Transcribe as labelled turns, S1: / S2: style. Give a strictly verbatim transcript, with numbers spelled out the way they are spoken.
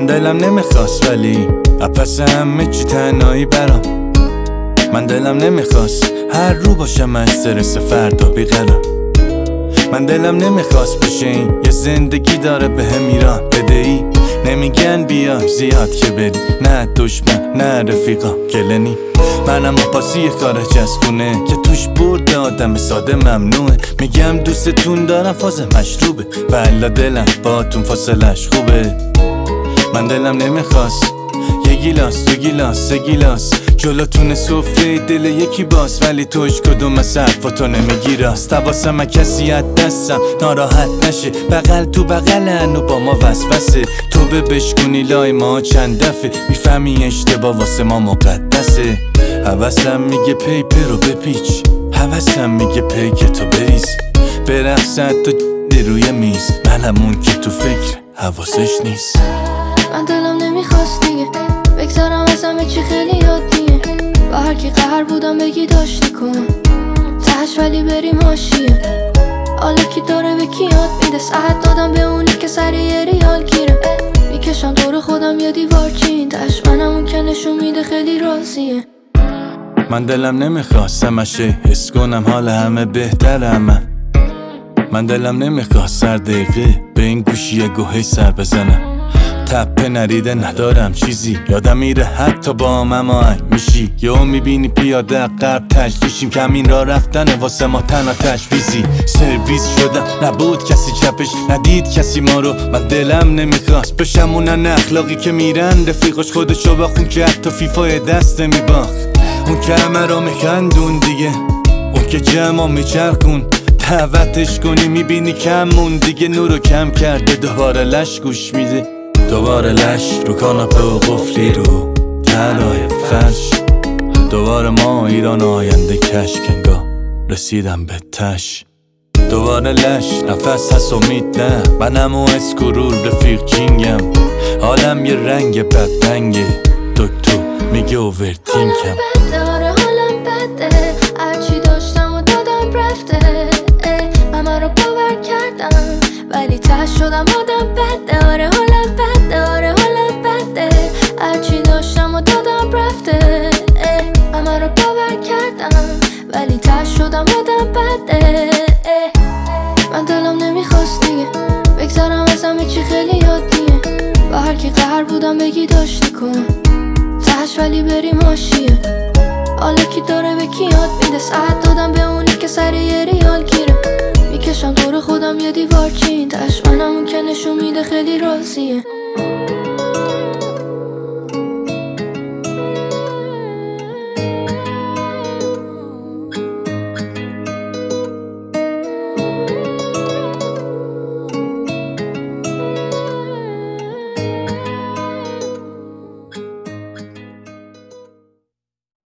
S1: من دلم نمیخواست ولی اپس همه چی تنهایی برام. من دلم نمیخواست هر رو باشم استرس فردا بیقرار. من دلم نمیخواست بشه این یه زندگی داره به هم ایران بدهی. نمیگن بیا زیاد که بری، نه دشمن نه رفیقا گلنی. منم پاسی خارج از خونه که توش برد آدم ساده ممنوعه. میگم دوستتون دارم فاز مشروبه، والا دلم باتون فاصلش خوبه. من دلم نمیخواست یه گیلاس دو گیلاس سه گیلاس جلوتون سفره دل یکی باز، ولی توش کدوم از حرفاتو نمیگی راست. حواسم کسی از دستم ناراحت نشه، بغل تو بغلن و با ما وسوسه. تو به بشکونی لای ما چند دفعه، میفهمی اشتباه واسه ما مقدسه. حواسم میگه پیپر رو بپیچ، حواسم میگه پیک تو بریز، برقصد تو روی میز. منم اون که تو فکر حواسش نیست.
S2: من دلم نمیخواست دیگه بگذارم از همه چی خیلی عادیه. با هر کی قهر بودم بگی داشتی کن تهش، ولی بریم حاشیه. حالا کی داره به کی یاد میده، ساعت دادم به اونی که سر یه ریال گیره. میکشم دور خودم یه دیوار چین تهش، منم اون که نشون میده خیلی راضیه.
S1: من دلم نمیخواست همشه حس کنم حال همه بهتره. من من دلم نمیخواست سر دقیقه به این گوشی گوهی سر بزنم. تپه نریده ندارم چیزی، یادم میره حتی با هم آهنگ میشی. یهو میبینی پیاده قرب تجلیشیم، کمین را رفتن واسه ما تنها تجویزی. سرویس شدم نبود کسی چپش، ندید کسی ما رو. من دلم نمیخواست بشم اونن اخلاقی که میرن رفیقش خودشو بخون که حتی فیفای دست میباخت. اون که همه را میکندون دیگه، اون که جمع میچرخون دعوتش کنی میبینی کمون دیگه. نورو کم کرده دوباره لش گوش میده، دوباره لش رو کاناپه و قفلی رو تلای فرش. دوباره ما ایران آینده کشک انگاه رسیدم به تش. دوباره لش نفس هست امید نه، منم و اسکرول رفیق جینگم. حالم یه رنگ بدرنگه، دکتر میگه اوورتینکم.
S2: حالم حالم بده هرچی داشتم و دادم رفته. همه رو باور کردم ولی ته شدم آدم بده. آره حالم بده آره حالم بده هرچی داشتم و دادم رفته. همه رو باور کردم ولی ته شدم آدم بده. من دلم نمیخواست دیگه بگذارم از همه چی خیلی عادیه. با هر کی قهر بودم بگی داشتی کن تهش، ولی بریم حاشیه. حالا کی داره به کی یاد میده، ساعت دادم به اونی که سر یه ریال گیره. میکشم دور خودم یه دیوار چین تهش، منم اون که نشون میده خیلی راضیه.